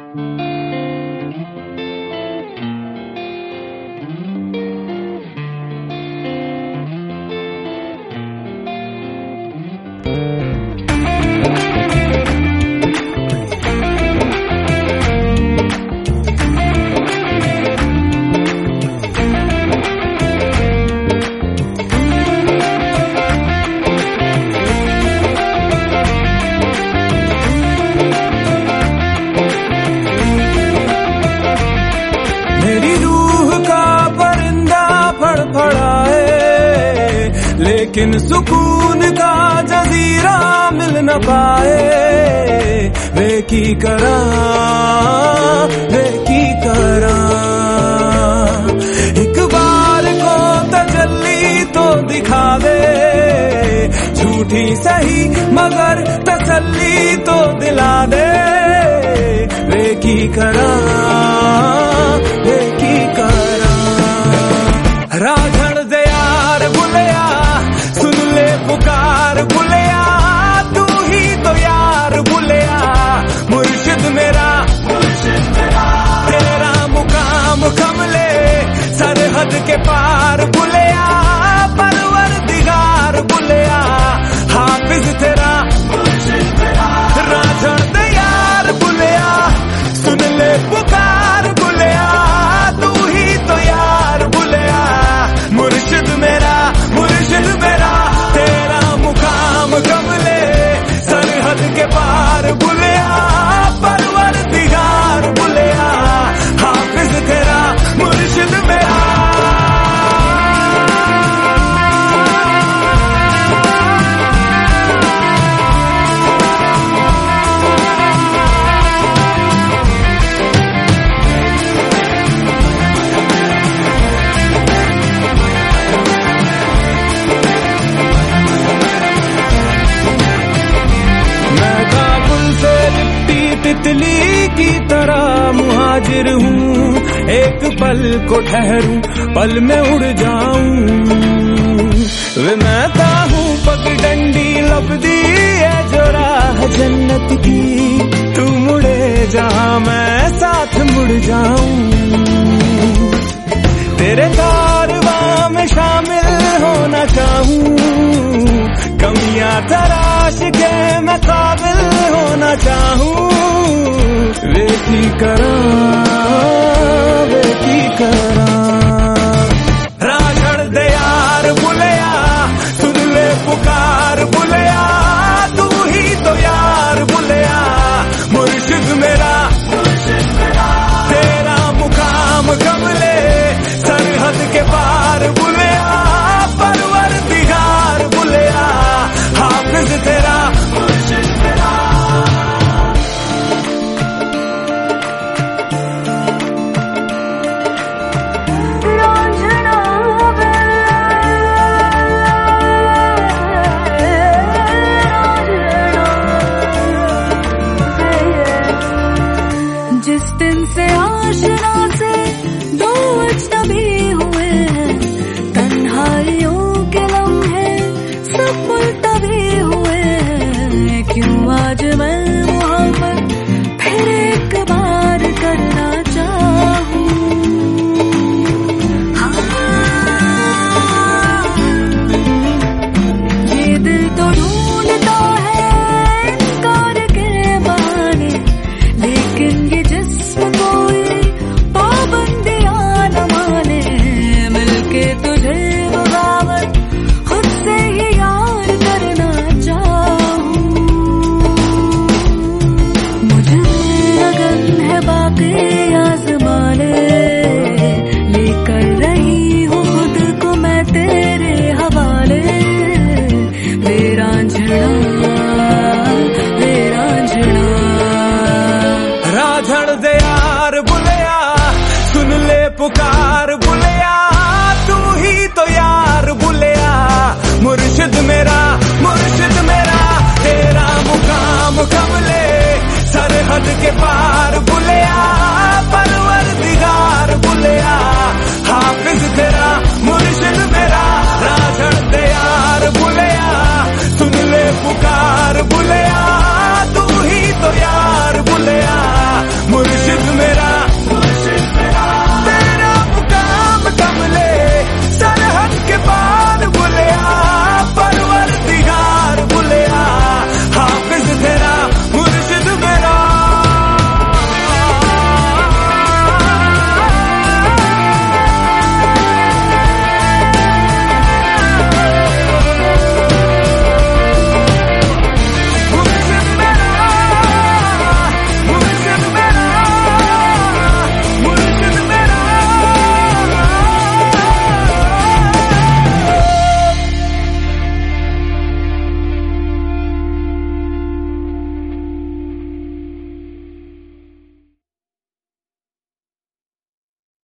मेरी रूह का परिंदा फड़फड़ाए, लेकिन सुकून का जजीरा मिल न पाए। वे की करा एक बार को तजल्ली तो दिखा दे, झूठी सही मगर तसल्ली तो दिला दे। वे की करा राझड़ दे यार बुलिया, सुन ले पुकार बुलिया, तू ही तो यार बुलिया। मुर्शिद मेरा तेरा मुकाम कमले सरहद के पार बुलिया, परवरदिगार बुलिया, हाफिज तेरा राझड़ दे यार बुलिया, सुन ले पुकार बुलिया, तू ही तो यार बुलिया। मुर्शिद मेरा तेरा मुकाम कमले सरहद के पार बुलिया, परवरदिगार बुलिया, हाफिज तेरा मुर्शिद मेरा। तितली की तरह मुहाजिर हूँ, एक पल को ठहरूं पल में उड़ जाऊं। वे मैं हूँ पगडंडी लपदी है जो राह जन्नत की, तू मुड़े जहाँ मैं साथ मुड़ जाऊं। तेरे कारवां में शामिल होना चाहूं, कमियां तराश के मैं काबिल होना चाहूं। वे की करा